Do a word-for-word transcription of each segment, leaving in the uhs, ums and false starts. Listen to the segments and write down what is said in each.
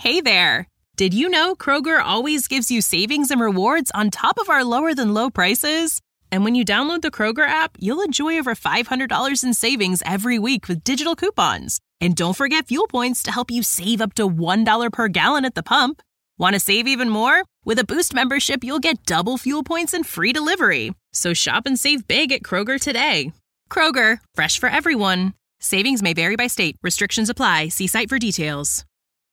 Hey there! Did you know Kroger always gives you savings and rewards on top of our lower-than-low prices? And when you download the Kroger app, you'll enjoy over five hundred dollars in savings every week with digital coupons. And don't forget fuel points to help you save up to one dollar per gallon at the pump. Want to save even more? With a Boost membership, you'll get double fuel points and free delivery. So shop and save big at Kroger today. Kroger, fresh for everyone. Savings may vary by state. Restrictions apply. See site for details.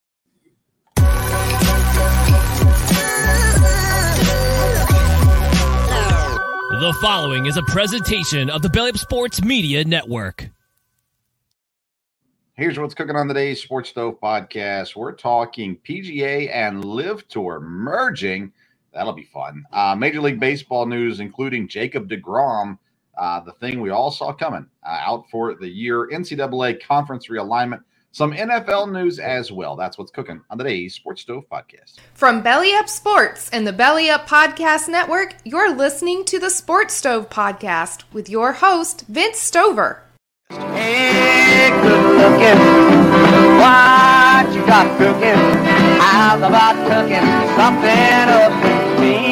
The following is a presentation of the Belly Up Sports Media Network. Here's what's cooking on today's Sports Stove podcast. We're talking P G A and Live Tour merging. That'll be fun. Uh, Major League Baseball news, including Jacob deGrom, uh, the thing we all saw coming, uh, out for the year. N C double A conference realignment. Some N F L news as well. That's what's cooking on today's Sports Stove podcast. From Belly Up Sports and the Belly Up Podcast Network, you're listening to the Sports Stove podcast with your host, Vince Stover. Hey, good looking, what you got cooking? How's about cooking something up to me?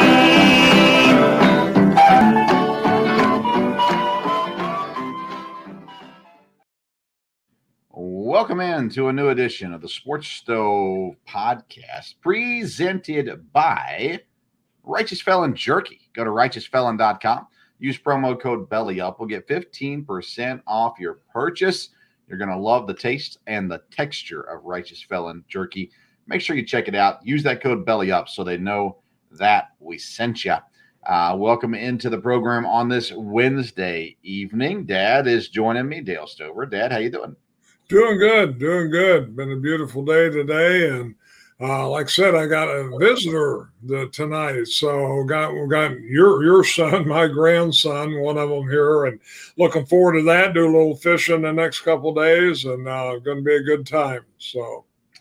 Welcome in to a new edition of the Sports Stove podcast, presented by Righteous Felon Jerky. Go to righteous felon dot com. Use promo code BELLYUP. We'll get fifteen percent off your purchase. You're going to love the taste and the texture of Righteous Felon Jerky. Make sure you check it out. Use that code BELLYUP so they know that we sent you. Uh, welcome into the program on this Wednesday evening. Dad is joining me, Dale Stover. Dad, how you doing? Doing good, doing good. Been a beautiful day today, and uh, like I said, I got a visitor the, tonight. So got we got your your son, my grandson, one of them here, and looking forward to that. Do a little fishing the next couple of days, and uh, going to be a good time. So,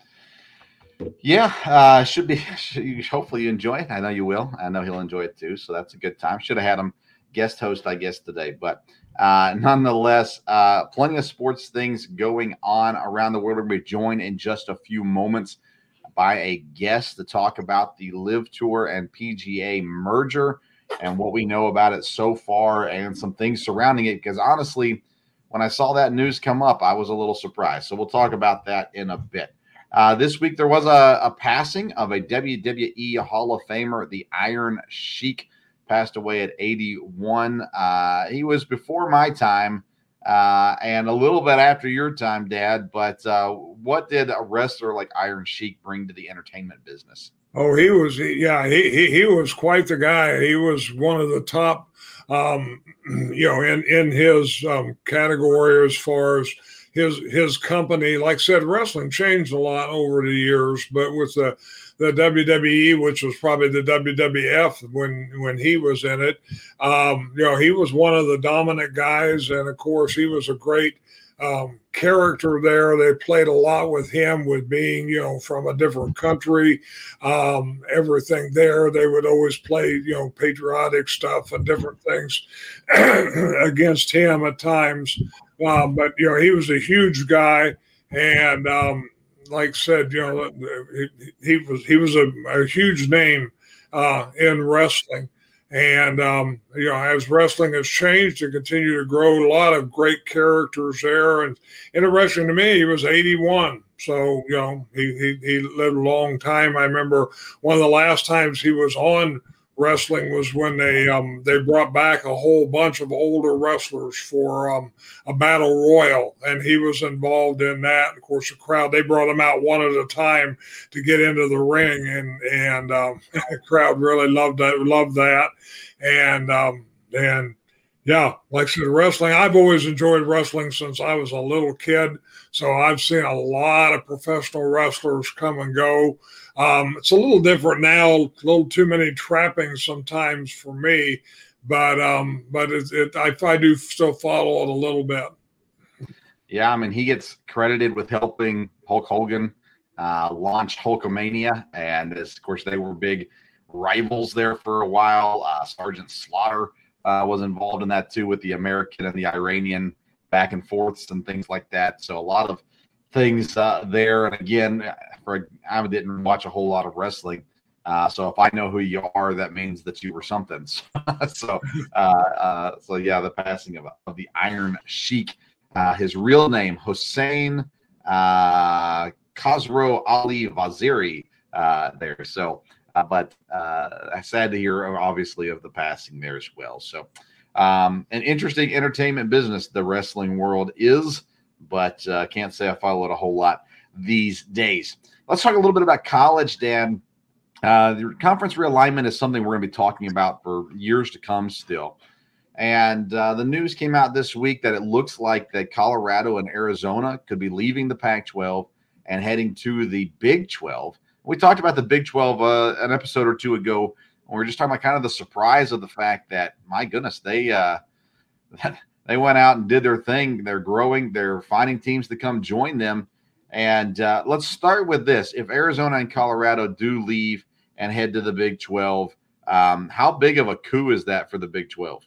yeah, uh, should be. Should, hopefully, you enjoy it. I know you will. I know he'll enjoy it too. So that's a good time. Should have had him guest host, I guess, today, but. Uh, nonetheless, uh, plenty of sports things going on around the world. We're going to be joined in just a few moments by a guest to talk about the Live Tour and P G A merger and what we know about it so far and some things surrounding it. Because honestly, when I saw that news come up, I was a little surprised. So we'll talk about that in a bit. Uh, this week, there was a, a passing of a W W E Hall of Famer, the Iron Sheik. Passed away at eighty-one. Uh, he was before my time uh, and a little bit after your time, Dad. But uh, what did a wrestler like Iron Sheik bring to the entertainment business? Oh, he was, yeah, he, he, he was quite the guy. He was one of the top, um, you know, in, in his um, category as far as his, his company. Like I said, wrestling changed a lot over the years, but with the the W W E, which was probably the W W F when when he was in it. Um, you know, he was one of the dominant guys, and of course, he was a great um, character there. They played a lot with him, with being, you know, from a different country, um, everything there. They would always play, you know, patriotic stuff and different things against him at times. Um, but, you know, he was a huge guy, and um, like I said, you know, he, he was he was a, a huge name uh, in wrestling, and um, you know, as wrestling has changed and continued to grow, a lot of great characters there. And interesting to me, he was eighty-one, so you know, he he, he lived a long time. I remember one of the last times he was on wrestling was when they um, they brought back a whole bunch of older wrestlers for um, a battle royal, and he was involved in that. Of course, the crowd, they brought him out one at a time to get into the ring, and and um, the crowd really loved that. Loved that, and um, and yeah, like I said, wrestling. I've always enjoyed wrestling since I was a little kid, so I've seen a lot of professional wrestlers come and go. Um, it's a little different now, a little too many trappings sometimes for me, but um, but it, it, I, I do still follow it a little bit. Yeah, I mean, he gets credited with helping Hulk Hogan uh, launch Hulkamania, and as, of course, they were big rivals there for a while. Uh, Sergeant Slaughter uh, was involved in that too, with the American and the Iranian back and forths and things like that. So a lot of things uh, there. And again, for I didn't watch a whole lot of wrestling. Uh, so if I know who you are, that means that you were something. so, uh, uh, so yeah, the passing of, of the Iron Sheik, uh, his real name, Hossein uh, Khosrow Ali Vaziri uh, there. So, uh, but uh, sad to hear, obviously, of the passing there as well. So, um, an interesting entertainment business the wrestling world is, but uh, can't say I follow it a whole lot these days. Let's talk a little bit about college, Dan. Uh, the conference realignment is something we're going to be talking about for years to come still. And uh, the news came out this week that it looks like that Colorado and Arizona could be leaving the Pac twelve and heading to the Big twelve. We talked about the Big twelve uh, an episode or two ago. We were just talking about kind of the surprise of the fact that, my goodness, they uh, they went out and did their thing. They're growing. They're finding teams to come join them. And uh, let's start with this. If Arizona and Colorado do leave and head to the Big twelve, um, how big of a coup is that for the Big twelve?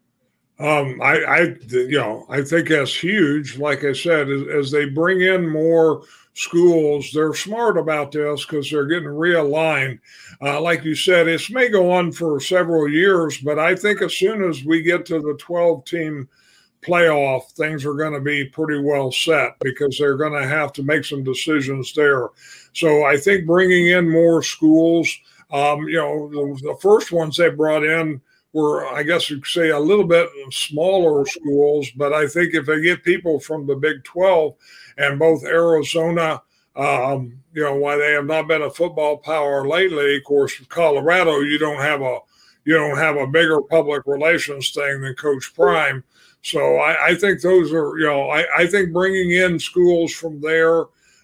Um, I, I, you know, I think that's huge. Like I said, as, as they bring in more schools, they're smart about this because they're getting realigned. Uh, like you said, this may go on for several years, but I think as soon as we get to the twelve-team playoff, things are going to be pretty well set because they're going to have to make some decisions there. So I think bringing in more schools, um, you know, the, the first ones they brought in were, I guess you could say, a little bit smaller schools. But I think if they get people from the Big twelve and both Arizona, um, you know, why they have not been a football power lately, of course, Colorado, you don't have a you don't have a bigger public relations thing than Coach Prime. So I, I think those are, you know, I, I think bringing in schools from there,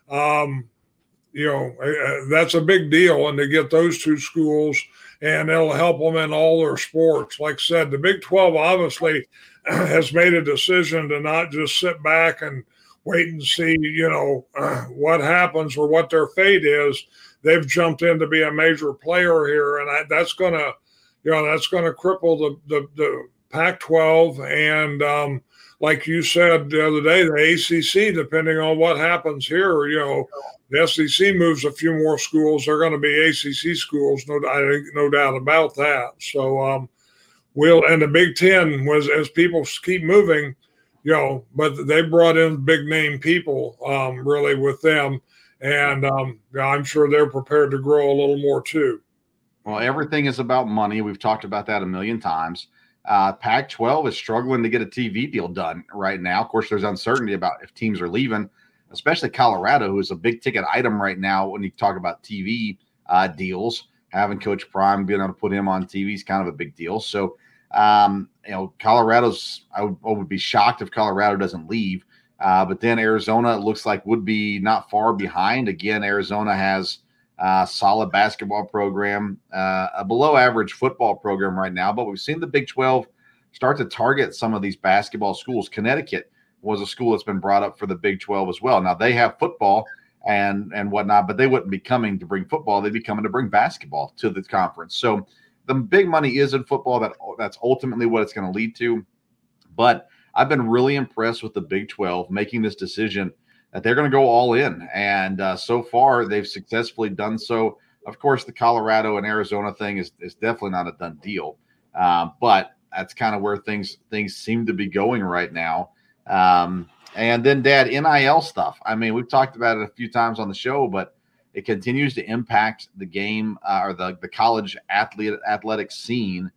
um, you know, uh, that's a big deal. And to get those two schools, and it'll help them in all their sports. Like I said, the Big twelve obviously has made a decision to not just sit back and wait and see, you know, uh, what happens or what their fate is. They've jumped in to be a major player here, and I, that's going to, you know, that's going to cripple the, the, the Pac twelve, and um, like you said the other day, the A C C, depending on what happens here, you know, the S E C moves a few more schools. They're going to be A C C schools, no, I, no doubt about that. So um, we'll, and the Big Ten was, as people keep moving, you know, but they brought in big name people um, really with them, and um, I'm sure they're prepared to grow a little more too. Well, everything is about money. We've talked about that a million times. Uh, Pac twelve is struggling to get a T V deal done right now. Of course, there's uncertainty about if teams are leaving, especially Colorado, who is a big ticket item right now when you talk about T V uh, deals. Having Coach Prime, being able to put him on T V is kind of a big deal. So, um, you know, Colorado's, I would, I would be shocked if Colorado doesn't leave. Uh, but then Arizona, it looks like, would be not far behind. Again, Arizona has Uh, solid basketball program, uh, a below average football program right now, but we've seen the Big twelve start to target some of these basketball schools. Connecticut was a school that's been brought up for the Big twelve as well. Now they have football and, and whatnot, but they wouldn't be coming to bring football. They'd be coming to bring basketball to the conference. So the big money is in football. That that's ultimately what it's going to lead to. But I've been really impressed with the Big twelve making this decision that they're going to go all in. And uh, so far, they've successfully done so. Of course, the Colorado and Arizona thing is, is definitely not a done deal. Um, but that's kind of where things things seem to be going right now. Um, and then, Dad, N I L stuff. I mean, we've talked about it a few times on the show, but it continues to impact the game uh, or the, the college athlete athletic scene.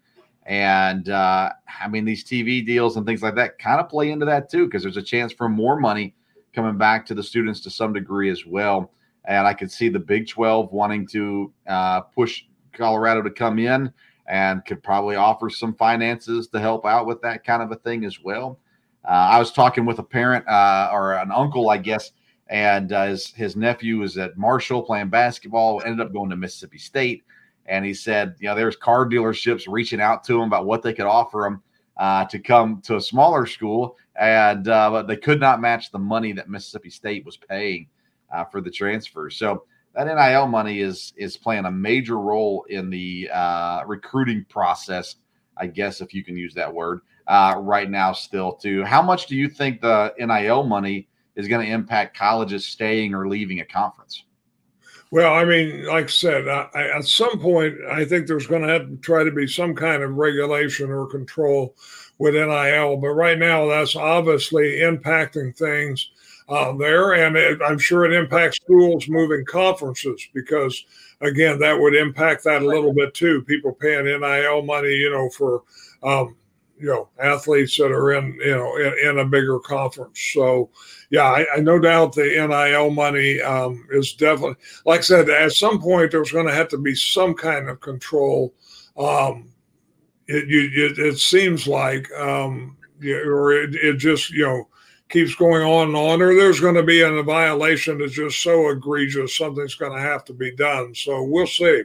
And, uh, I mean, these T V deals and things like that kind of play into that, too, because there's a chance for more money coming back to the students to some degree as well. And I could see the Big twelve wanting to uh, push Colorado to come in and could probably offer some finances to help out with that kind of a thing as well. Uh, I was talking with a parent uh, or an uncle, I guess, and uh, his, his nephew was at Marshall playing basketball, ended up going to Mississippi State. And he said, you know, there's car dealerships reaching out to him about what they could offer him uh, to come to a smaller school. And uh, but they could not match the money that Mississippi State was paying uh, for the transfer. So that N I L money is is playing a major role in the uh, recruiting process, I guess, if you can use that word, uh, right now still too. How much do you think the N I L money is going to impact colleges staying or leaving a conference? Well, I mean, like I said, I, I, at some point, I think there's going to have to try to be some kind of regulation or control with N I L. But right now, that's obviously impacting things uh, there. And it, I'm sure it impacts schools moving conferences because, again, that would impact that a little bit too. People paying N I L money, you know, for, um, you know, athletes that are in, you know, in, in a bigger conference. So, yeah, I, I no doubt the N I L money um, is definitely, like I said, at some point there's going to have to be some kind of control. Um, it, you, it it seems like, um, or it, it just, you know, keeps going on and on, or there's going to be a violation that's just so egregious, something's going to have to be done. So we'll see.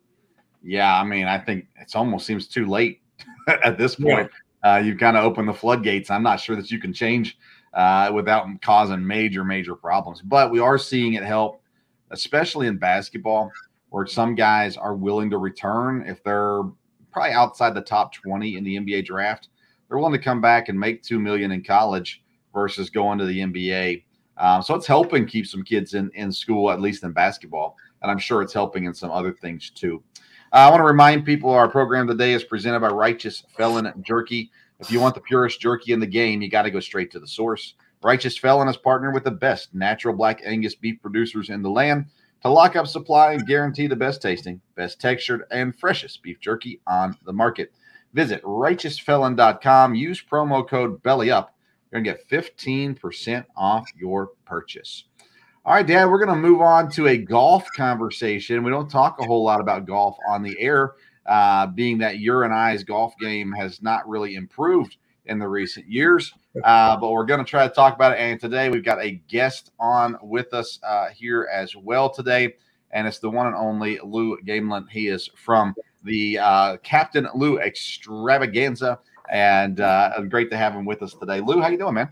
Yeah, I mean, I think it almost seems too late at this point. Yeah. Uh, you've kind of opened the floodgates. I'm not sure that you can change uh, without causing major, major problems. But we are seeing it help, especially in basketball, where some guys are willing to return if they're probably outside the top twenty in the N B A draft. They're willing to come back and make two million dollars in college versus going to the N B A. Um, so it's helping keep some kids in, in school, at least in basketball. And I'm sure it's helping in some other things too. Uh, I want to remind people our program today is presented by Righteous Felon Jerky. If you want the purest jerky in the game, you got to go straight to the source. Righteous Felon has partnered with the best natural black Angus beef producers in the land to lock up supply and guarantee the best tasting, best textured, and freshest beef jerky on the market. Visit righteous felon dot com. Use promo code BELLYUP. You're going to get fifteen percent off your purchase. All right, Dad, we're going to move on to a golf conversation. We don't talk a whole lot about golf on the air, uh, being that your and I's golf game has not really improved in the recent years. Uh, but we're going to try to talk about it. And today we've got a guest on with us uh, here as well today. And it's the one and only Lou Gamelin. He is from the uh, Captain Lou Extravaganza. And uh, great to have him with us today. Lou, how you doing, man?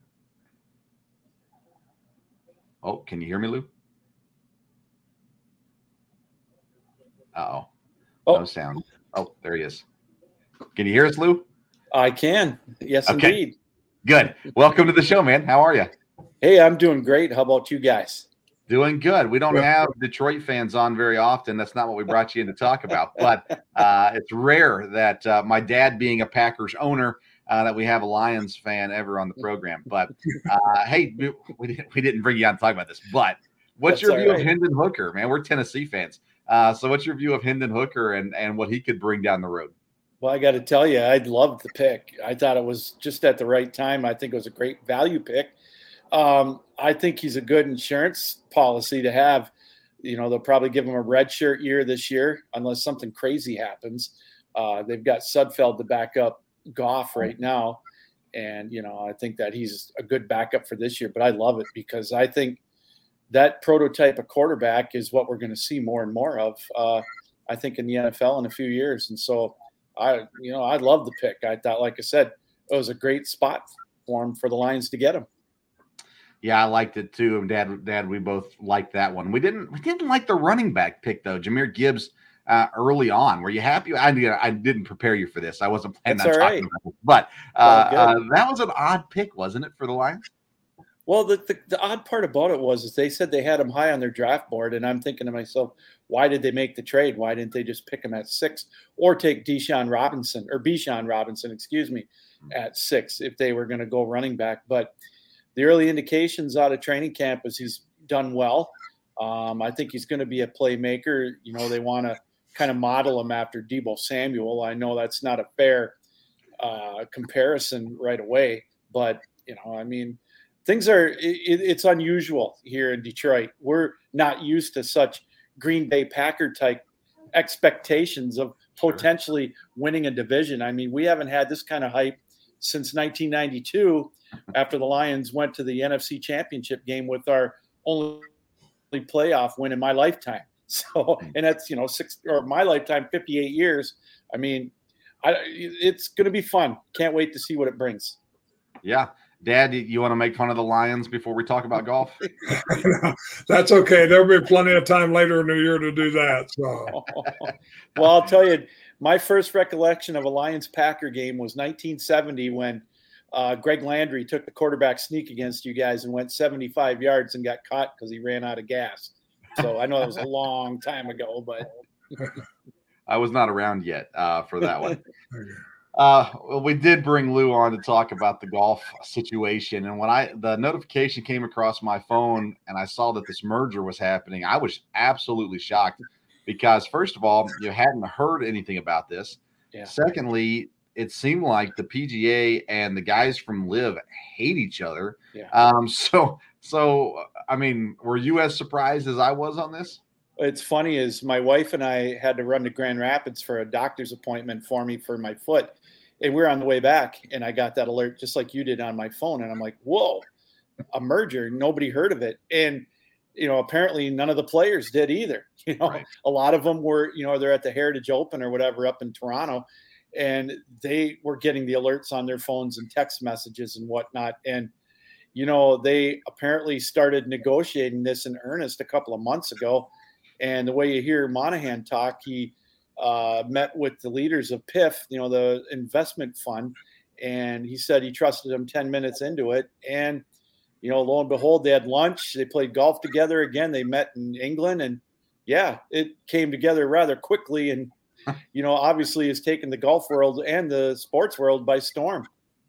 Oh, can you hear me, Lou? Uh-oh. Oh. No sound. Oh, there he is. Can you hear us, Lou? I can. Yes, okay. Indeed. Good. Welcome to the show, man. How are you? Hey, I'm doing great. How about you guys? Doing good. We don't have Detroit fans on very often. That's not what we brought you in to talk about. But uh, it's rare that uh, my dad being a Packers owner, Uh, that we have a Lions fan ever on the program. But, uh, hey, we, we, didn't, we didn't bring you on to talk about this. But what's That's your view right. of Hendon Hooker, man? We're Tennessee fans. Uh, so what's your view of Hendon Hooker and, and what he could bring down the road? Well, I got to tell you, I loved the pick. I thought it was just at the right time. I think it was a great value pick. Um, I think he's a good insurance policy to have. You know, they'll probably give him a red shirt year this year unless something crazy happens. Uh, they've got Sudfeld to back up Goff right now, and you know I think that he's a good backup for this year. But I love it because I think that prototype of quarterback is what we're going to see more and more of. Uh, I think in the N F L in a few years, and so I, you know, I love the pick. I thought, like I said, it was a great spot for him for the Lions to get him. Yeah, I liked it too. Dad, Dad, we both liked that one. We didn't, we didn't like the running back pick though. Jahmyr Gibbs. Uh, early on, were you happy? I I didn't prepare you for this. I wasn't planning That's on all talking right. about it, but uh, uh, that was an odd pick, wasn't it, for the Lions? Well, the, the the odd part about it was is they said they had him high on their draft board, and I'm thinking to myself, why did they make the trade? Why didn't they just pick him at six or take Deshaun Robinson or Bijan Robinson, excuse me, at six if they were going to go running back? But the early indications out of training camp is he's done well. Um, I think he's going to be a playmaker. You know, they want to kind of model him after Deebo Samuel. I know that's not a fair uh, comparison right away, but you know, I mean, things are, it, it's unusual here in Detroit. We're not used to such Green Bay Packer type expectations of potentially winning a division. I mean, we haven't had this kind of hype since nineteen ninety-two after the Lions went to the N F C Championship game with our only playoff win in my lifetime. So, and that's, you know, six or my lifetime, fifty-eight years. I mean, I, it's going to be fun. Can't wait to see what it brings. Yeah. Dad, you want to make fun of the Lions before we talk about golf? That's okay. There'll be plenty of time later in the year to do that. So, well, I'll tell you, my first recollection of a Lions-Packer game was nineteen seventy when uh, Greg Landry took the quarterback sneak against you guys and went seventy-five yards and got caught because he ran out of gas. So I know that was a long time ago, but I was not around yet uh, for that one. Uh, well, we did bring Lou on to talk about the golf situation. And when I the notification came across my phone and I saw that this merger was happening, I was absolutely shocked because, first of all, you hadn't heard anything about this. Yeah. Secondly, it seemed like the P G A and the guys from Live hate each other. Yeah. Um, so, so I mean, were you as surprised as I was on this? It's funny is my wife and I had to run to Grand Rapids for a doctor's appointment for me for my foot. And we we're on the way back and I got that alert just like you did on my phone. And I'm like, whoa, a merger. Nobody heard of it. And, you know, apparently none of the players did either. You know, Right. A lot of them were, you know, they're at the Heritage Open or whatever up in Toronto. And they were getting the alerts on their phones and text messages and whatnot. And, you know, they apparently started negotiating this in earnest a couple of months ago. And the way you hear Monahan talk, he uh, met with the leaders of P I F, you know, the investment fund, and he said he trusted them ten minutes into it. And, you know, lo and behold, they had lunch. They played golf together again. They met in England. And, yeah, it came together rather quickly. And, you know, obviously has taken the golf world and the sports world by storm.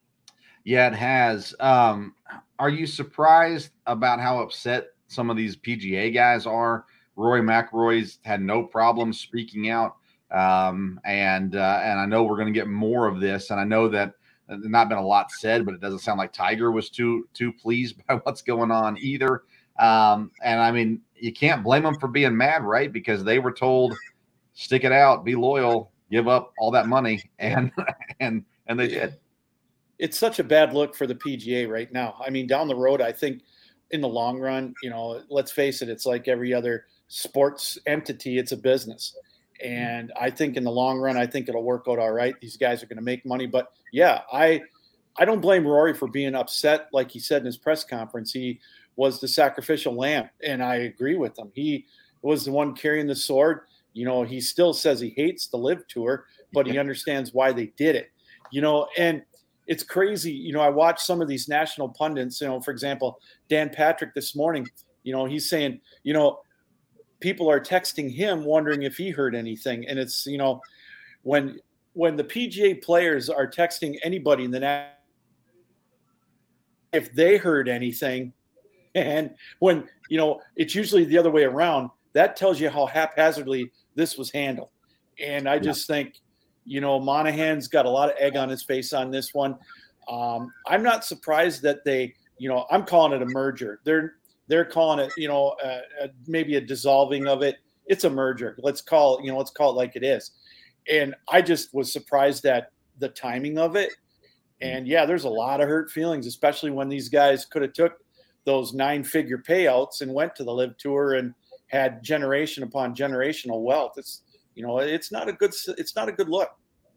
Yeah, it has. Um, are you surprised about how upset some of these P G A guys are? Rory McIlroy's had no problem speaking out, um, and uh, and I know we're going to get more of this. And I know that there's not been a lot said, but it doesn't sound like Tiger was too too pleased by what's going on either. Um, and I mean, you can't blame them for being mad, right? Because they were told, stick it out, be loyal, give up all that money, and and and they did. It's such a bad look for the P G A right now. I mean, down the road, I think in the long run, you know, let's face it, it's like every other sports entity, it's a business. And I think in the long run, I think it'll work out all right. These guys are going to make money. But yeah, I I don't blame Rory for being upset. Like he said in his press conference, he was the sacrificial lamb. And I agree with him. He was the one carrying the sword. You know, he still says he hates the Live Tour, but he understands why they did it. You know, and it's crazy. You know, I watched some of these national pundits, you know, for example, Dan Patrick this morning, you know, he's saying, you know, people are texting him wondering if he heard anything. And it's, you know, when when the P G A players are texting anybody in the na- if they heard anything, and when, you know, it's usually the other way around, that tells you how haphazardly this was handled. And I just yeah. think, you know, Monahan's got a lot of egg on his face on this one. Um, I'm not surprised that they, you know, I'm calling it a merger. They're They're calling it, you know, uh, uh, maybe a dissolving of it. It's a merger. Let's call it, you know, let's call it like it is. And I just was surprised at the timing of it. And yeah, there's a lot of hurt feelings, especially when these guys could have took those nine-figure payouts and went to the Live Tour and had generation upon generational wealth. It's, you know, it's not a good, it's not a good look.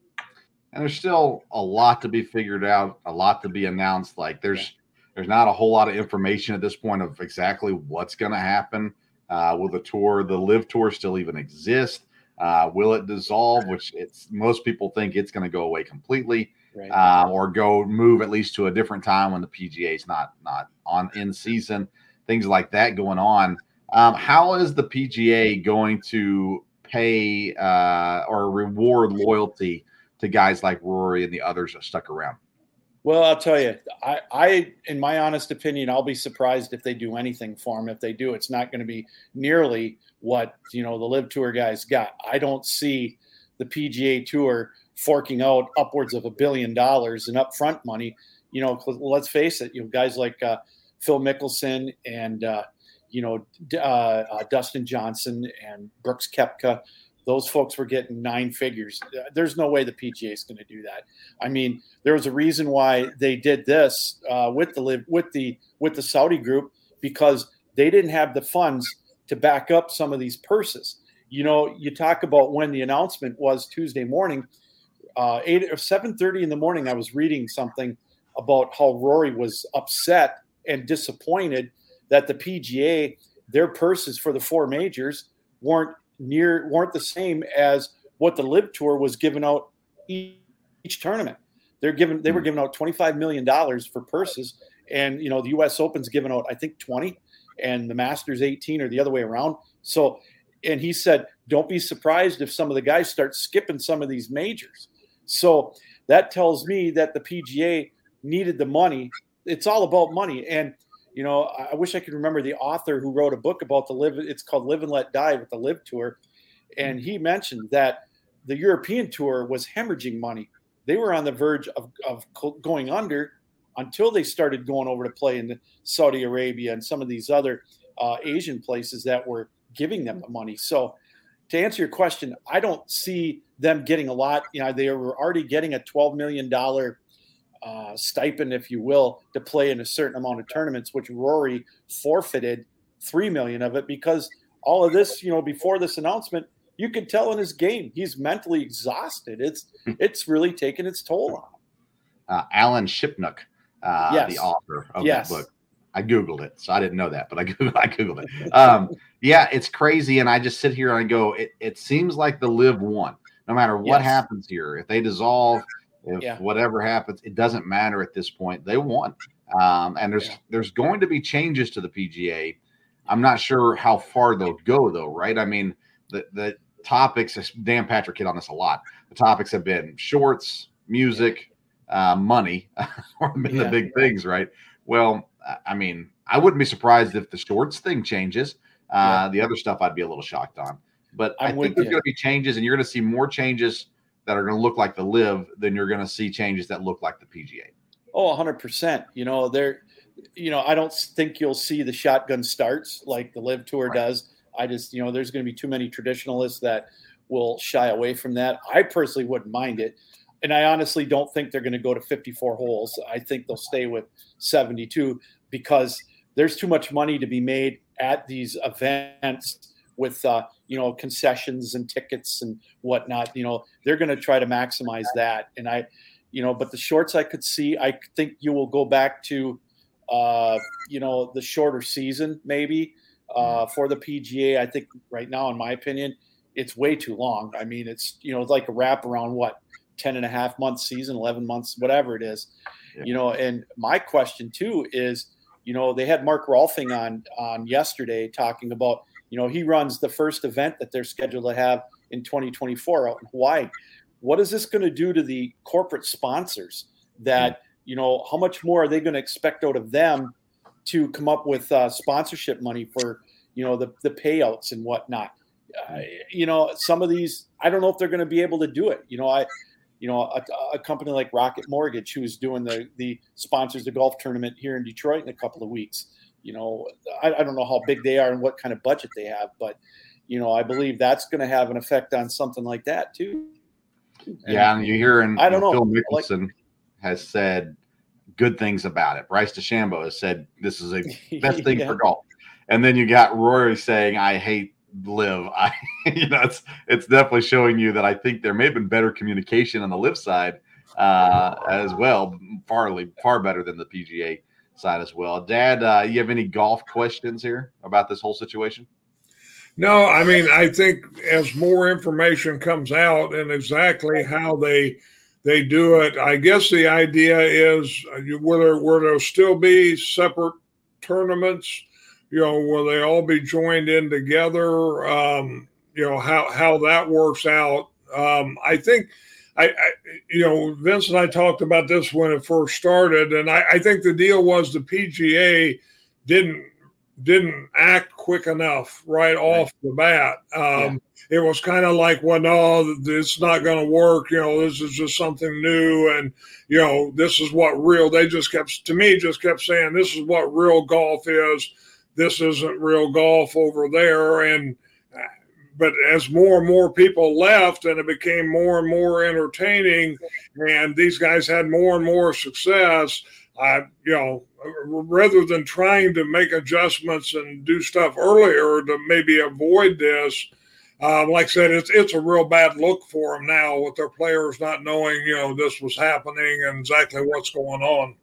And there's still a lot to be figured out, a lot to be announced. Like there's. Yeah. There's not a whole lot of information at this point of exactly what's going to happen. Uh, will the tour, the Live Tour still even exist? Uh, will it dissolve, which it's most people think it's going to go away completely, right. uh, or go move at least to a different time when the P G A is not, not on in season, things like that going on. Um, how is the P G A going to pay uh, or reward loyalty to guys like Rory and the others that stuck around? Well, I'll tell you, I, I, in my honest opinion, I'll be surprised if they do anything for him. If they do, it's not going to be nearly what, you know, the Live Tour guys got. I don't see the P G A Tour forking out upwards of a billion dollars in upfront money. You know, let's face it, you know, guys like uh, Phil Mickelson and, uh, you know, uh, uh, Dustin Johnson and Brooks Koepka, those folks were getting nine figures. There's no way the P G A is going to do that. I mean, there was a reason why they did this uh, with the with the with the Saudi group, because they didn't have the funds to back up some of these purses. You know, you talk about when the announcement was Tuesday morning, uh, eight or seven thirty in the morning. I was reading something about how Rory was upset and disappointed that the P G A, their purses for the four majors weren't near weren't the same as what the Live Tour was giving out each, each tournament. they're giving they were giving out twenty-five million dollars for purses, and you know the U S Open's giving out I think twenty, and the Masters eighteen, or the other way around. So, and he said, don't be surprised if some of the guys start skipping some of these majors. So that tells me that the P G A needed the money. It's all about money. And, you know, I wish I could remember the author who wrote a book about the Live. It's called Live and Let Die with the Live Tour. And he mentioned that the European Tour was hemorrhaging money. They were on the verge of, of going under until they started going over to play in Saudi Arabia and some of these other uh, Asian places that were giving them the money. So to answer your question, I don't see them getting a lot. You know, they were already getting a twelve million dollars uh, stipend, if you will, to play in a certain amount of tournaments, which Rory forfeited three million dollars of it because all of this, you know, before this announcement, you could tell in his game, he's mentally exhausted. It's, it's really taken its toll on him. Uh, Alan Shipnuck, uh, yes. the author of yes. that book. I Googled it, so I didn't know that, but I Googled, I Googled it. Um, yeah, it's crazy. And I just sit here and I go, it, it seems like the Live won. No matter what yes. happens here, if they dissolve, if yeah. whatever happens, it doesn't matter at this point. They won. Um, and there's yeah. there's going to be changes to the P G A. I'm not sure how far they'll go, though, right? I mean, the, the topics, Dan Patrick hit on this a lot. The topics have been shorts, music, uh, money, are been yeah. the big things, right? Well, I mean, I wouldn't be surprised if the shorts thing changes. Uh, yeah. The other stuff I'd be a little shocked on. But I'm I think there's going to be changes, and you're going to see more changes that are going to look like the Live than you're going to see changes that look like the P G A. Oh, one hundred percent. You know, there, you know, I don't think you'll see the shotgun starts like the Live Tour right. does. I just, you know, there's going to be too many traditionalists that will shy away from that. I personally wouldn't mind it. And I honestly don't think they're going to go to fifty-four holes. I think they'll stay with seventy-two because there's too much money to be made at these events with, uh, you know, concessions and tickets and whatnot. You know, they're going to try to maximize that. And I, you know, but the shorts I could see, I think you will go back to, uh, you know, the shorter season maybe uh, for the P G A. I think right now, in my opinion, it's way too long. I mean, it's, you know, it's like a wrap around what, ten and a half month season, eleven months, whatever it is, yeah. you know. And my question too is, you know, they had Mark Rolfing on, on yesterday talking about, you know, he runs the first event that they're scheduled to have in twenty twenty-four out in Hawaii. What is this going to do to the corporate sponsors that, yeah. you know, how much more are they going to expect out of them to come up with uh, sponsorship money for, you know, the, the payouts and whatnot? Uh, you know, some of these, I don't know if they're going to be able to do it. You know, I, you know, a, a company like Rocket Mortgage, who's doing the, the sponsors the golf tournament here in Detroit in a couple of weeks. You know, I, I don't know how big they are and what kind of budget they have, but, you know, I believe that's going to have an effect on something like that too. And yeah, and you're hearing I don't know. Phil Mickelson like, has said good things about it. Bryce DeChambeau has said this is a best thing yeah. for golf. And then you got Rory saying, I hate Live. I, you know, it's it's definitely showing you that I think there may have been better communication on the Live side uh, as well, far far better than the P G A side as well. Dad, uh, you have any golf questions here about this whole situation? No, I mean, I think as more information comes out and exactly how they they do it, I guess the idea is will there will there still be separate tournaments? You know, will they all be joined in together? Um, you know, how how that works out. Um, I think, I, I you know, Vince and I talked about this when it first started, and I, I think the deal was the P G A didn't didn't act quick enough right off the bat. Um, yeah. It was kind of like, well, no, it's not going to work. You know, this is just something new, and you know, this is what real. They just kept to me just kept saying this is what real golf is. This isn't real golf over there. And, but as more and more people left and it became more and more entertaining and these guys had more and more success, I, you know, rather than trying to make adjustments and do stuff earlier to maybe avoid this, um, like I said, it's, it's a real bad look for them now with their players not knowing, you know, this was happening and exactly what's going on.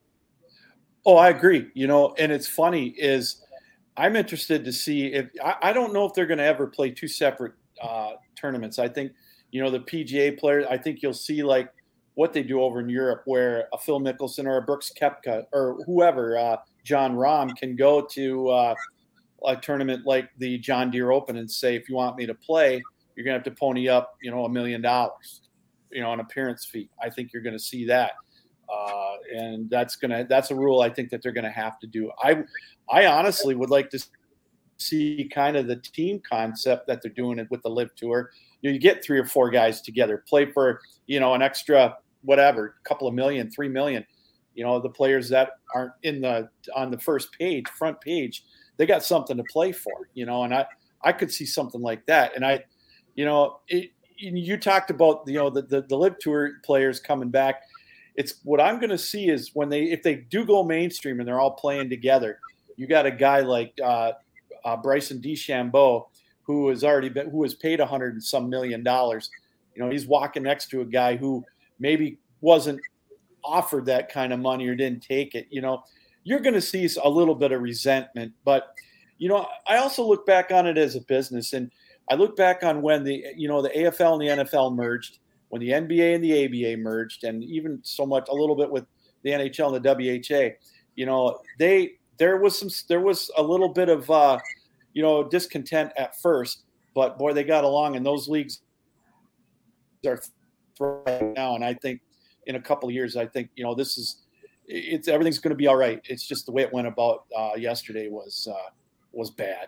Oh, I agree. You know, and it's funny is, I'm interested to see if I, I don't know if they're going to ever play two separate uh, tournaments. I think, you know, the P G A players, I think you'll see like what they do over in Europe, where a Phil Mickelson or a Brooks Koepka or whoever, uh, John Rahm, can go to uh, a tournament like the John Deere Open and say, if you want me to play, you're going to have to pony up, you know, a million dollars, you know, an appearance fee. I think you're going to see that. Uh, and that's going to, that's a rule I think that they're going to have to do. I, I honestly would like to see kind of the team concept that they're doing it with the Live Tour. You know, you get three or four guys together, play for, you know, an extra, whatever, couple of million, three million, you know, the players that aren't in the, on the first page, front page, they got something to play for, you know, and I, I could see something like that. And I, you know, it, you talked about, you know, the, the, the Live Tour players coming back. It's what I'm going to see is when they, if they do go mainstream and they're all playing together, you got a guy like uh, uh, Bryson DeChambeau, who has already been, who has paid a hundred and some million dollars. You know, he's walking next to a guy who maybe wasn't offered that kind of money or didn't take it. You know, you're going to see a little bit of resentment, but you know, I also look back on it as a business, and I look back on when the, you know, the A F L and the N F L merged, when the N B A and the A B A merged, and even so much, a little bit with the N H L and the W H A, you know, they, there was some, there was a little bit of, uh, you know, discontent at first, but boy, they got along, and those leagues are thriving now. And I think in a couple of years, I think, you know, this is, it's, everything's going to be all right. It's just the way it went about uh, yesterday was, uh, was bad.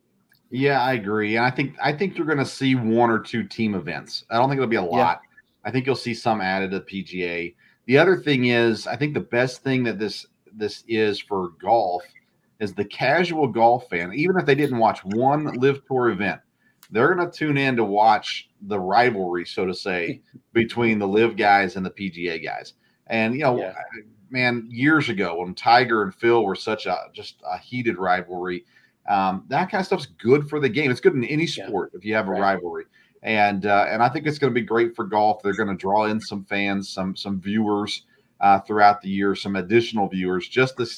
Yeah, I agree. And I think, I think you're going to see one or two team events. I don't think it'll be a lot. Yeah. I think you'll see some added to the P G A. The other thing is, I think the best thing that this, this is for golf is the casual golf fan. Even if they didn't watch one Live Tour event, they're going to tune in to watch the rivalry, so to say, between the Live guys and the P G A guys. And, you know, yeah. man, years ago when Tiger and Phil were such a, just a heated rivalry, um, that kind of stuff's good for the game. It's good in any sport yeah. if you have a right. rivalry. And, uh, and I think it's going to be great for golf. They're going to draw in some fans, some, some viewers uh, throughout the year, some additional viewers, just to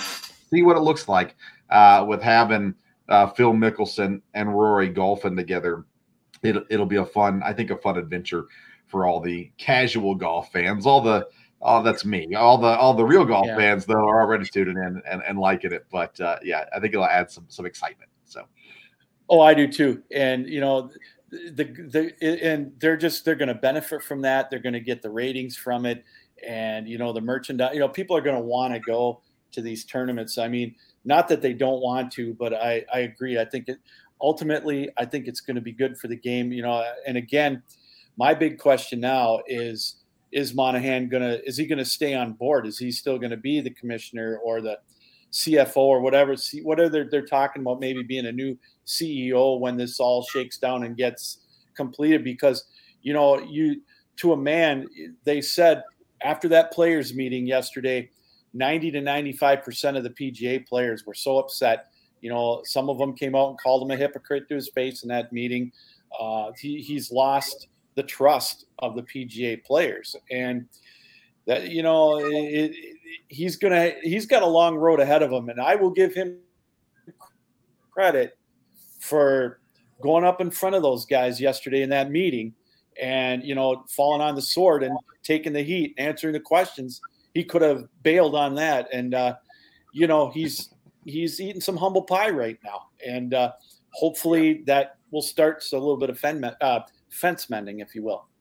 see what it looks like uh, with having uh, Phil Mickelson and Rory golfing together. It, it'll be a fun, I think, a fun adventure for all the casual golf fans. All the, oh, that's me. All the, all the real golf yeah. fans though are already tuning in and, and liking it. But uh, yeah, I think it'll add some, some excitement. So, oh, I do too. And you know, the the and they're just they're going to benefit from that. They're going to get the ratings from it, and you know, the merchandise. You know, people are going to want to go to these tournaments. I mean, not that they don't want to, but I I agree. I think it ultimately, I think it's going to be good for the game. You know, and again, my big question now is. Is Monahan gonna? Is he gonna stay on board? Is he still gonna be the commissioner or the C F O or whatever? See, what are they? They're talking about maybe being a new C E O when this all shakes down and gets completed. Because you know, you to a man, they said after that players meeting yesterday, ninety to ninety-five percent of the P G A players were so upset. You know, some of them came out and called him a hypocrite to his face in that meeting. Uh, he, he's lost the trust of the P G A players, and that, you know, it, it, he's gonna he's got a long road ahead of him, and I will give him credit for going up in front of those guys yesterday in that meeting, and you know, falling on the sword and taking the heat, answering the questions. He could have bailed on that, and uh, you know, he's he's eating some humble pie right now, and uh, hopefully that will start a little bit of fen- uh, fence mending, if you will.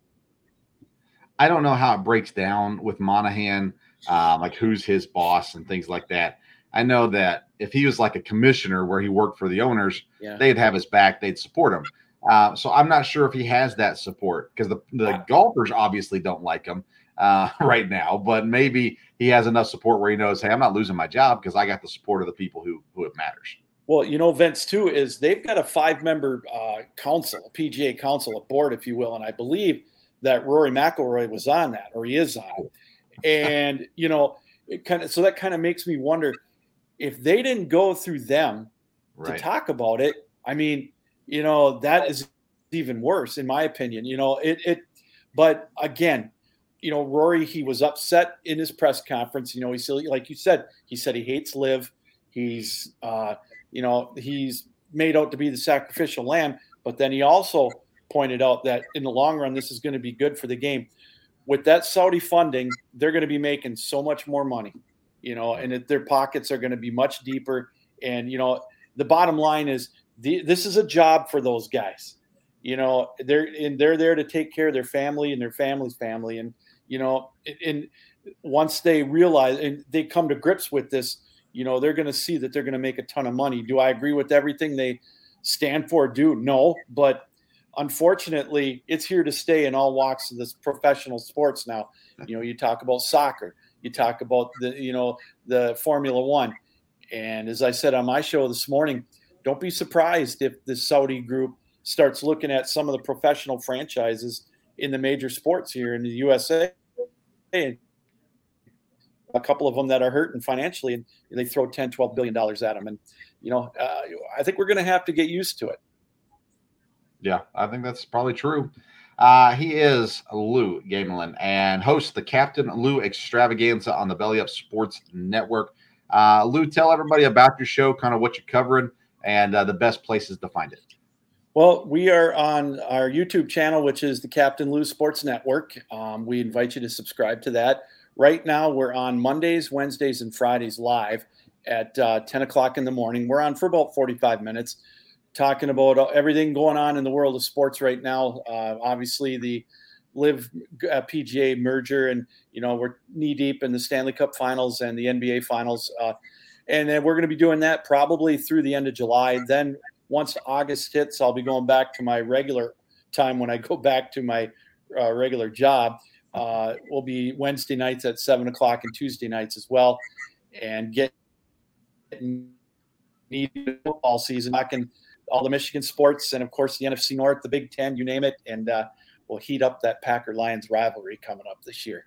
I don't know how it breaks down with Monahan, uh, like who's his boss and things like that. I know that if he was like a commissioner where he worked for the owners, yeah. they'd have his back, they'd support him. Uh, so I'm not sure if he has that support, because the, the wow. golfers obviously don't like him uh, right now, but maybe he has enough support where he knows, hey, I'm not losing my job because I got the support of the people who, who it matters. Well, you know, Vince, too, is they've got a five-member uh, council, a P G A council, a board, if you will, and I believe that Rory McIlroy was on that, or he is on it. And, you know, it kind of, so that kind of makes me wonder if they didn't go through them right. to talk about it. I mean, you know, that is even worse, in my opinion. You know, it, it, but again, you know, Rory, he was upset in his press conference. You know, he still, like you said, he said he hates Liv. He's, uh, you know, he's made out to be the sacrificial lamb, but then he also pointed out that in the long run, this is going to be good for the game. with that Saudi funding, they're going to be making so much more money, you know, and it, their pockets are going to be much deeper. And, you know, the bottom line is the, this is a job for those guys, you know, they're and they're there to take care of their family and their family's family. And, you know, and once they realize and they come to grips with this, you know, they're going to see that they're going to make a ton of money. Do I agree with everything they stand for? Do no, but unfortunately, it's here to stay in all walks of this professional sports now. You know, you talk about soccer, you talk about the, you know, the Formula One. And as I said on my show this morning, don't be surprised if the Saudi group starts looking at some of the professional franchises in the major sports here in the U S A. And a couple of them that are hurting financially, and they throw ten, twelve billion dollars at them. And, you know, uh, I think we're going to have to get used to it. Yeah, I think that's probably true. Uh, he is Lou Gamelin and hosts the Captain Lou Extravaganza on the Belly Up Sports Network. Uh, Lou, tell everybody about your show, kind of what you're covering, and uh, the best places to find it. Well, we are on our YouTube channel, which is the Captain Lou Sports Network. Um, we invite you to subscribe to that. Right now, we're on Mondays, Wednesdays, and Fridays live at uh, ten o'clock in the morning. We're on for about forty-five minutes. Talking about everything going on in the world of sports right now. Uh, obviously, the Live uh, P G A merger, and you know we're knee deep in the Stanley Cup Finals and the N B A Finals, uh, and then we're going to be doing that probably through the end of July. Then once August hits, I'll be going back to my regular time when I go back to my uh, regular job. Uh, will be Wednesday nights at seven o'clock and Tuesday nights as well, and get needed football season back in all the Michigan sports, and of course the N F C North, the Big Ten, you name it, and uh, we'll heat up that Packer-Lions rivalry coming up this year.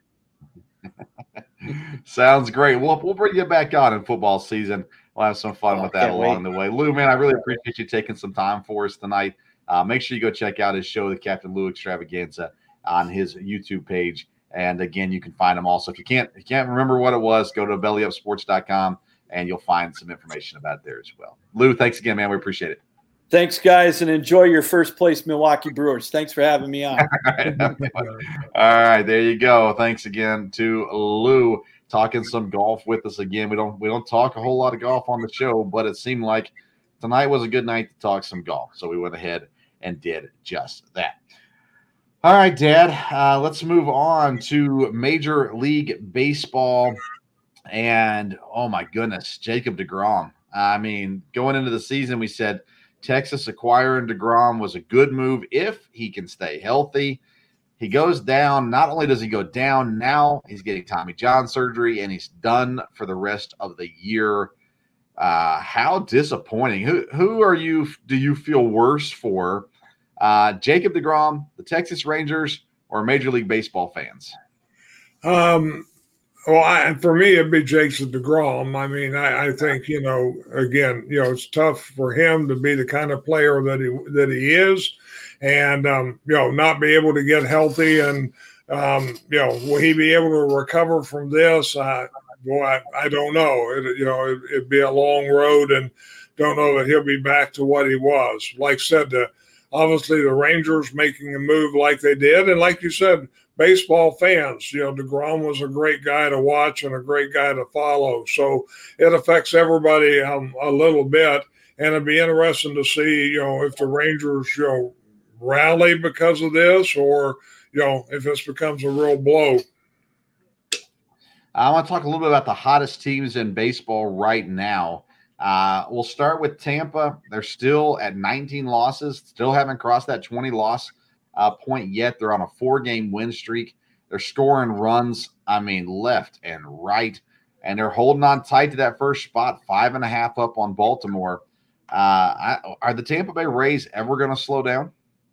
Sounds great. We'll, we'll bring you back on in football season. We'll have some fun oh, with that along wait. the way. Lou, man, I really appreciate you taking some time for us tonight. Uh, make sure you go check out his show, the Captain Lou Extravaganza, on his YouTube page. And again, you can find him also. If you can't, if you can't remember what it was, go to belly up sports dot com and you'll find some information about it there as well. Lou, thanks again, man. We appreciate it. Thanks, guys, and enjoy your first place Milwaukee Brewers. Thanks for having me on. All right. All right, there you go. Thanks again to Lou talking some golf with us again. We don't we don't talk a whole lot of golf on the show, but it seemed like tonight was a good night to talk some golf. So we went ahead and did just that. All right, Dad, uh, let's move on to Major League Baseball. And, oh, my goodness, Jacob deGrom. I mean, going into the season, we said Texas acquiring deGrom was a good move if he can stay healthy. He goes down. Not only does he go down, now he's getting Tommy John surgery, and he's done for the rest of the year. Uh, how disappointing. Who who are you? Do you feel worse for, uh, Jacob deGrom, the Texas Rangers, or Major League Baseball fans? Um. Well, I, for me, it'd be Jacob deGrom. I mean, I, I think, you know, again, you know, it's tough for him to be the kind of player that he that he is, and um, you know, not be able to get healthy, and um, you know, will he be able to recover from this? Uh, well, I, I don't know. It, you know, it, it'd be a long road, and don't know that he'll be back to what he was. Like I said, the, obviously the Rangers making a move like they did, and like you said, baseball fans, you know, deGrom was a great guy to watch and a great guy to follow. So it affects everybody um, a little bit. And it'd be interesting to see, you know, if the Rangers, you know, rally because of this, or, you know, if this becomes a real blow. I want to talk a little bit about the hottest teams in baseball right now. Uh, we'll start with Tampa. They're still at nineteen losses, still haven't crossed that twenty loss Uh, point yet. They're on a four-game win streak. They're scoring runs, I mean, left and right, and they're holding on tight to that first spot, five and a half up on Baltimore. Uh, I, are the Tampa Bay Rays ever going to slow down?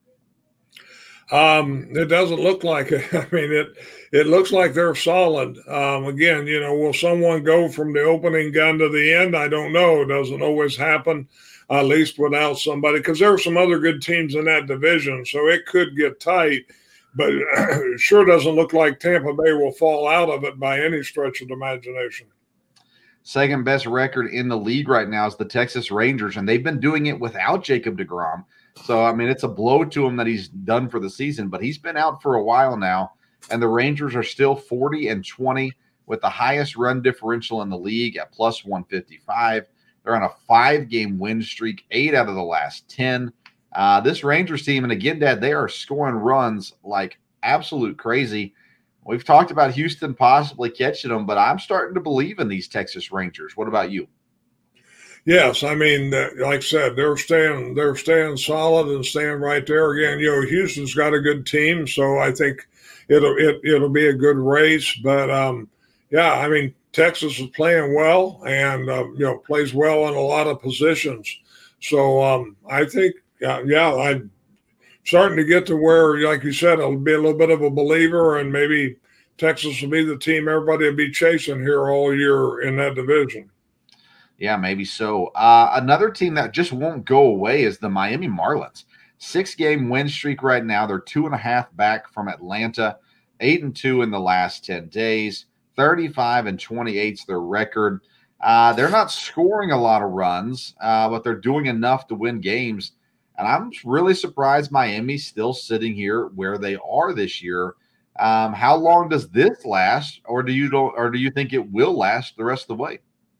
Um, it doesn't look like it. I mean, it it looks like they're solid. Um, again, you know, will someone go from the opening gun to the end? I don't know. It doesn't always happen. At least without somebody, because there are some other good teams in that division, so it could get tight, but it sure doesn't look like Tampa Bay will fall out of it by any stretch of the imagination. Second best record in the league right now is the Texas Rangers, and they've been doing it without Jacob deGrom. So, I mean, it's a blow to him that he's done for the season, but he's been out for a while now. and the Rangers are still forty and twenty with the highest run differential in the league at plus one fifty-five. They're on a five-game win streak, eight out of the last ten. Uh, this Rangers team, and again, Dad, they are scoring runs like absolute crazy. We've talked about Houston possibly catching them, but I'm starting to believe in these Texas Rangers. What about you? Yes, I mean, uh, like I said, they're staying they're staying solid and staying right there. Again, you know, Houston's got a good team, so I think it'll it, it'll be a good race. But um, yeah, I mean, Texas is playing well and uh, you know plays well in a lot of positions. So um, I think yeah, yeah, I'm starting to get to where, like you said, I'll be a little bit of a believer, and maybe Texas will be the team everybody will be chasing here all year in that division. Yeah, maybe so. Uh, another team that just won't go away is the Miami Marlins. Six-game win streak right now. They're two and a half back from Atlanta, eight and two in the last ten days. thirty-five and twenty-eight is their record. Uh, they're not scoring a lot of runs, uh, but they're doing enough to win games. And I'm really surprised Miami's still sitting here where they are this year. Um, how long does this last, or do you don't, or do you think it will last the rest of the way?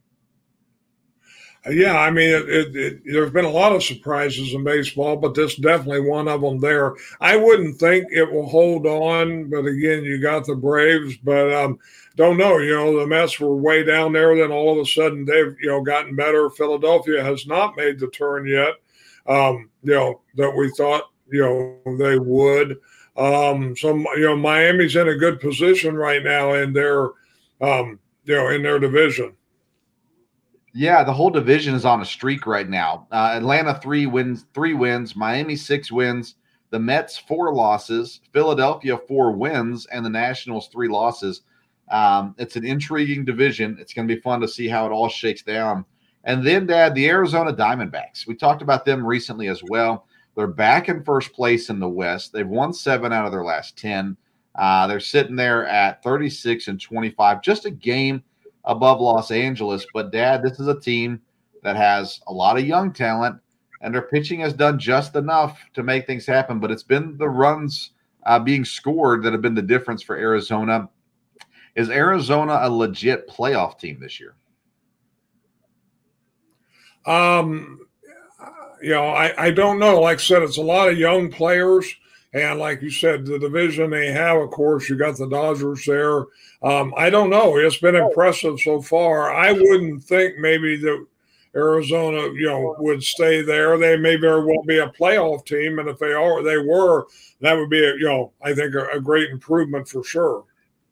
Yeah, I mean, it, it, it, there's been a lot of surprises in baseball, but this is definitely one of them there. I wouldn't think it will hold on, but again, you got the Braves, but um, don't know. You know, the Mets were way down there, then all of a sudden they've, you know, gotten better. Philadelphia has not made the turn yet, um, you know, that we thought, you know, they would. Um, so, you know, Miami's in a good position right now in their, um, you know, in their division. Yeah, the whole division is on a streak right now. Uh, Atlanta three wins, three wins. Miami six wins. The Mets four losses. Philadelphia four wins, and the Nationals three losses. Um, it's an intriguing division. It's going to be fun to see how it all shakes down. And then, Dad, the Arizona Diamondbacks. We talked about them recently as well. They're back in first place in the West. They've won seven out of their last ten. Uh, they're sitting there at thirty-six and twenty-five, just a game above Los Angeles. But, Dad, this is a team that has a lot of young talent, and their pitching has done just enough to make things happen. But it's been the runs uh, being scored that have been the difference for Arizona. Is Arizona a legit playoff team this year? Um, you know, I, I don't know. Like I said, it's a lot of young players. And like you said, the division they have, of course, you got the Dodgers there. Um, I don't know. It's been impressive so far. I wouldn't think maybe that Arizona, you know, would stay there. They may very well be a playoff team. And if they are, they were, that would be, a, you know, I think a, a great improvement for sure.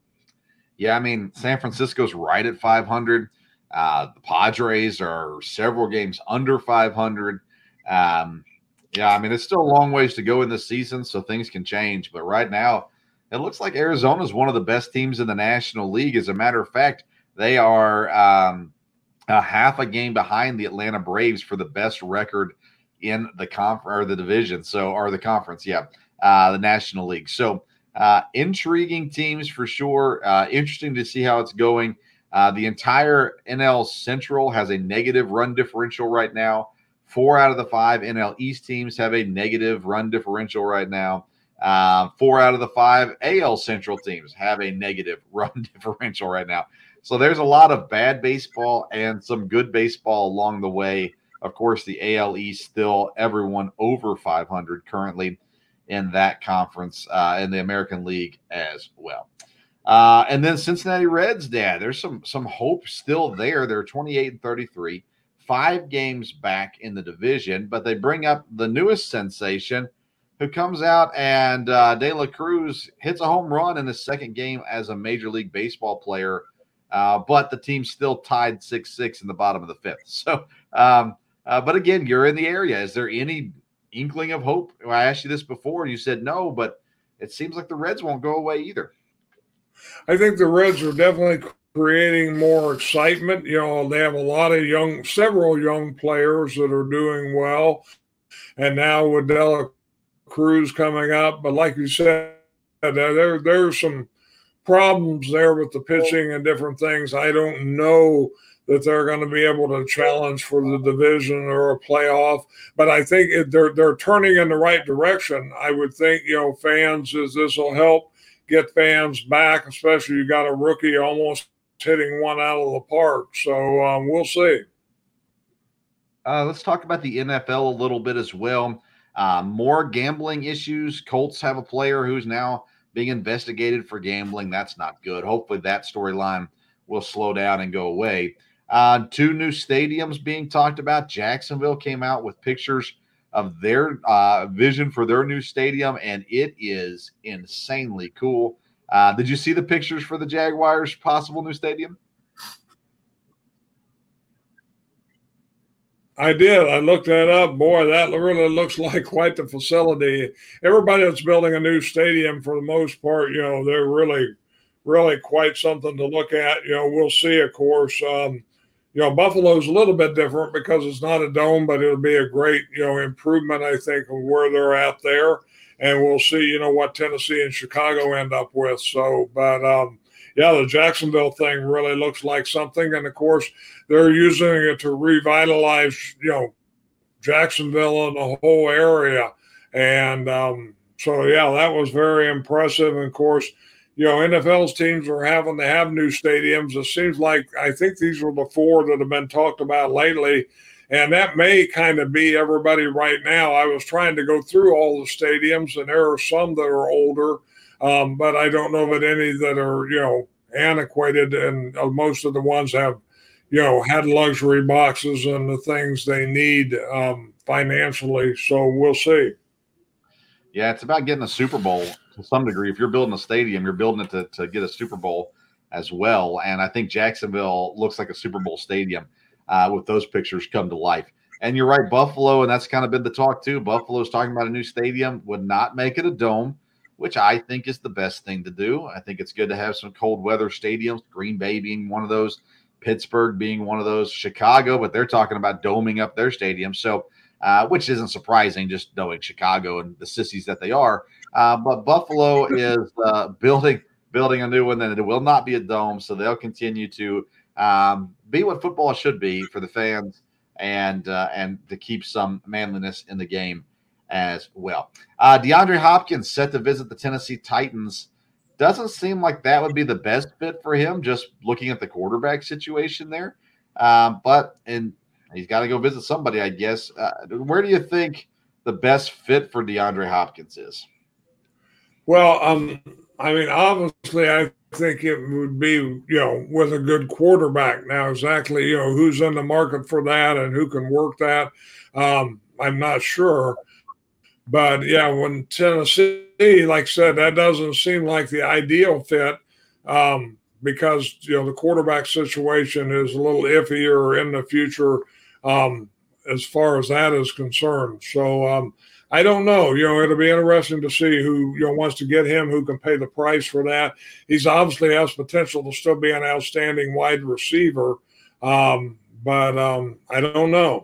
Yeah, I mean, San Francisco's right at five hundred. Uh, the Padres are several games under five hundred. Um, yeah, I mean, it's still a long ways to go in this season, so things can change. But right now, it looks like Arizona is one of the best teams in the National League. As a matter of fact, they are um, a half a game behind the Atlanta Braves for the best record in the conf- or the division. So, or the conference, yeah, uh, the National League. So, uh, intriguing teams for sure. Uh, interesting to see how it's going. Uh, the entire N L Central has a negative run differential right now. Four out of the five N L East teams have a negative run differential right now. Uh, four out of the five A L Central teams have a negative run differential right now. So there's a lot of bad baseball and some good baseball along the way. Of course, the A L East still everyone over five hundred currently in that conference, uh, in the American League as well. Uh, and then Cincinnati Reds, Dad, there's some some hope still there. They're twenty-eight and thirty-three, five games back in the division, but they bring up the newest sensation who comes out and uh, De La Cruz hits a home run in his second game as a Major League Baseball player, uh, but the team's still tied six six in the bottom of the fifth. So, um, uh, but again, you're in the area. Is there any inkling of hope? I asked you this before, and you said no, but it seems like the Reds won't go away either. I think the Reds are definitely creating more excitement. You know, they have a lot of young, several young players that are doing well. And now with De La Cruz coming up, but like you said, there there's some problems there with the pitching and different things. I don't know that they're going to be able to challenge for the division or a playoff, but I think it, they're they're turning in the right direction. I would think, you know, fans, is this will help get fans back, especially you got a rookie almost hitting one out of the park. So um, we'll see. Uh, let's talk about the N F L a little bit as well. Uh, more gambling issues. Colts have a player who's now being investigated for gambling. That's not good. Hopefully that storyline will slow down and go away. Uh, two new stadiums being talked about. Jacksonville came out with pictures of their uh, vision for their new stadium, and it is insanely cool. Uh, did you see the pictures for the Jaguars' possible new stadium? I did. I looked that up. Boy, that really looks like quite the facility. Everybody that's building a new stadium, for the most part, you know, they're really, really quite something to look at. You know, we'll see, of course. Um, you know, Buffalo's a little bit different because it's not a dome, but it'll be a great, you know, improvement, I think, of where they're at there. And we'll see, you know, what Tennessee and Chicago end up with. So, but, um, yeah, the Jacksonville thing really looks like something. And, of course, they're using it to revitalize, you know, Jacksonville and the whole area. And um, so, yeah, that was very impressive. And, of course, you know, N F L's teams are having to have new stadiums. It seems like I think these are the four that have been talked about lately. And that may kind of be everybody right now. I was trying to go through all the stadiums, and there are some that are older. Um, but I don't know that any that are, you know, antiquated, and uh, most of the ones have, you know, had luxury boxes and the things they need um, financially. So we'll see. Yeah, it's about getting a Super Bowl to some degree. If you're building a stadium, you're building it to, to get a Super Bowl as well. And I think Jacksonville looks like a Super Bowl stadium uh, with those pictures come to life. And you're right, Buffalo, and that's kind of been the talk too. Buffalo's talking about a new stadium, would not make it a dome, which I think is the best thing to do. I think it's good to have some cold weather stadiums, Green Bay being one of those, Pittsburgh being one of those, Chicago, but they're talking about doming up their stadium. So, uh, which isn't surprising, just knowing Chicago and the sissies that they are. Uh, but Buffalo is uh, building building a new one, and it will not be a dome. So they'll continue to um, be what football should be for the fans, and uh, and to keep some manliness in the game as well. Uh, DeAndre Hopkins set to visit the Tennessee Titans. Doesn't seem like that would be the best fit for him, just looking at the quarterback situation there. Um, but and he's got to go visit somebody, I guess. Uh, where do you think the best fit for DeAndre Hopkins is? Well, um, I mean, obviously, I think it would be, you know, with a good quarterback. Now, exactly, you know, who's in the market for that and who can work that, um, I'm not sure. But, yeah, when Tennessee, like I said, that doesn't seem like the ideal fit um, because, you know, the quarterback situation is a little iffier in the future um, as far as that is concerned. So, um, I don't know. You know, it'll be interesting to see who, you know, wants to get him, who can pay the price for that. He's obviously has potential to still be an outstanding wide receiver, um, but um, I don't know.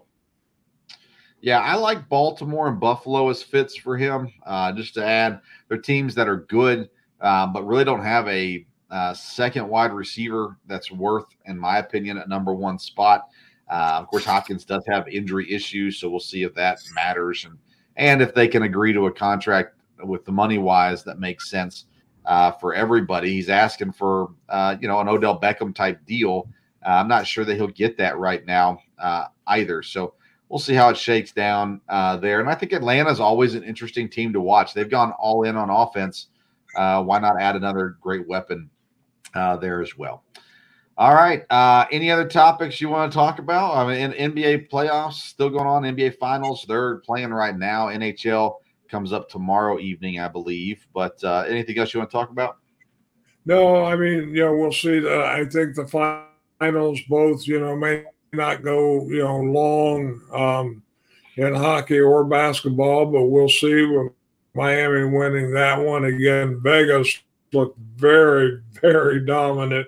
Yeah, I like Baltimore and Buffalo as fits for him. Uh, just to add, they're teams that are good, um, but really don't have a uh, second wide receiver that's worth, in my opinion, a number one spot. Uh, of course, Hopkins does have injury issues, so we'll see if that matters and and if they can agree to a contract with the money wise that makes sense uh, for everybody. He's asking for uh, you know an Odell Beckham type deal. Uh, I'm not sure that he'll get that right now uh, either. So. We'll see how it shakes down uh, there. And I think Atlanta is always an interesting team to watch. They've gone all in on offense. Uh, why not add another great weapon uh, there as well? All right. Uh, any other topics you want to talk about? I mean, N B A playoffs still going on, N B A finals. They're playing right now. N H L comes up tomorrow evening, I believe. But uh, anything else you want to talk about? No, I mean, you know, we'll see. Uh, I think the finals both, you know, may not go, you know, long um, in hockey or basketball, but we'll see with Miami winning that one again. Vegas looked very, very dominant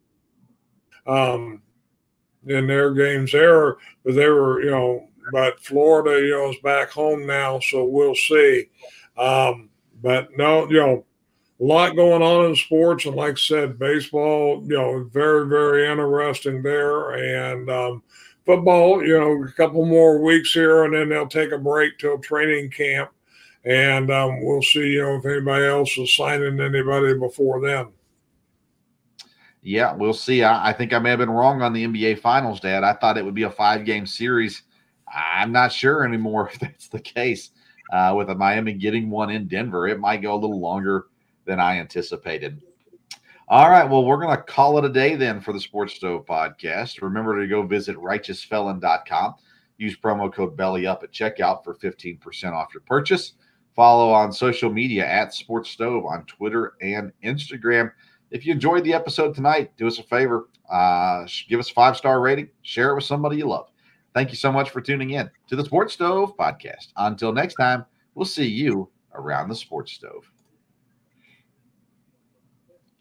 um, in their games there, but they were, you know, but Florida, you know, is back home now, so we'll see. Um, but no, you know, a lot going on in sports, and like I said, baseball, you know, very, very interesting there. And um, football, you know, a couple more weeks here, and then they'll take a break till training camp. And um, we'll see, you know, if anybody else is signing anybody before then. Yeah, we'll see. I, I think I may have been wrong on the N B A Finals, Dad. I thought it would be a five-game series. I'm not sure anymore if that's the case. Uh, with the Miami getting one in Denver, it might go a little longer than I anticipated. All right, well, we're going to call it a day then for the Sports Stove podcast. Remember to go visit righteous felon dot com. Use promo code BELLYUP at checkout for fifteen percent off your purchase. Follow on social media at Sports Stove on Twitter and Instagram. If you enjoyed the episode tonight, do us a favor. Uh, give us a five-star rating. Share it with somebody you love. Thank you so much for tuning in to the Sports Stove podcast. Until next time, we'll see you around the Sports Stove.